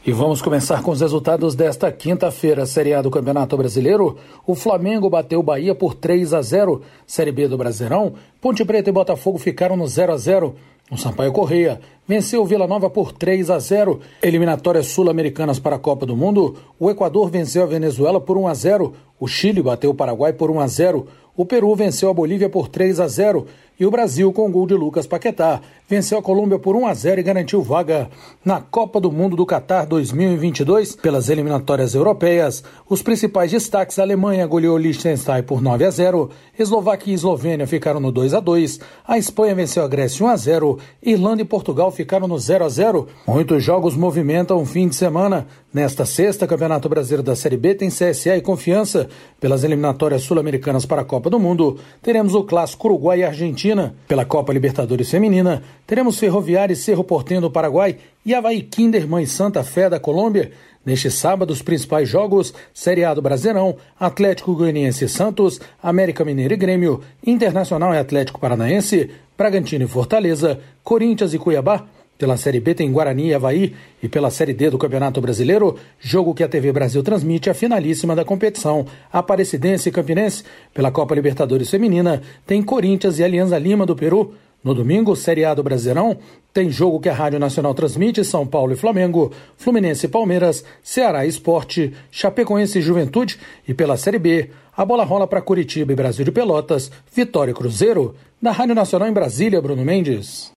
E vamos começar com os resultados desta quinta-feira. Série A do Campeonato Brasileiro, o Flamengo bateu o Bahia por 3-0. Série B do Brasileirão, Ponte Preta e Botafogo ficaram no 0-0. O Sampaio Corrêa venceu o Vila Nova por 3-0. Eliminatórias sul-americanas para a Copa do Mundo, o Equador venceu a Venezuela por 1-0. O Chile bateu o Paraguai por 1-0. O Peru venceu a Bolívia por 3-0. E o Brasil, com gol de Lucas Paquetá, venceu a Colômbia por 1-0 e garantiu vaga na Copa do Mundo do Catar 2022 pelas eliminatórias europeias. Os principais destaques: a Alemanha goleou Liechtenstein por 9-0, Eslováquia e Eslovênia ficaram no 2-2, a Espanha venceu a Grécia 1-0, Irlanda e Portugal ficaram no 0-0. Muitos jogos movimentam o fim de semana. Nesta sexta, Campeonato Brasileiro da Série B tem CSA e Confiança. Pelas eliminatórias sul-americanas para a Copa do Mundo, teremos o clássico Uruguai e Argentina. Pela Copa Libertadores Feminina, teremos Ferroviária e Cerro Porteño do Paraguai e Avaí Kinderman e Santa Fé da Colômbia. Neste sábado, os principais jogos: Série A do Brasileirão, Atlético Goianiense e Santos, América Mineiro e Grêmio, Internacional e Atlético Paranaense, Bragantino e Fortaleza, Corinthians e Cuiabá. Pela Série B tem Guarani e Avaí, e pela Série D do Campeonato Brasileiro, jogo que a TV Brasil transmite, a finalíssima da competição, Aparecidense e Campinense. Pela Copa Libertadores Feminina tem Corinthians e Alianza Lima do Peru. No domingo, Série A do Brasileirão, tem jogo que a Rádio Nacional transmite, São Paulo e Flamengo, Fluminense e Palmeiras, Ceará e Sport, Chapecoense e Juventude. E pela Série B, a bola rola para Curitiba e Brasil de Pelotas, Vitória e Cruzeiro. Da Rádio Nacional em Brasília, Bruno Mendes.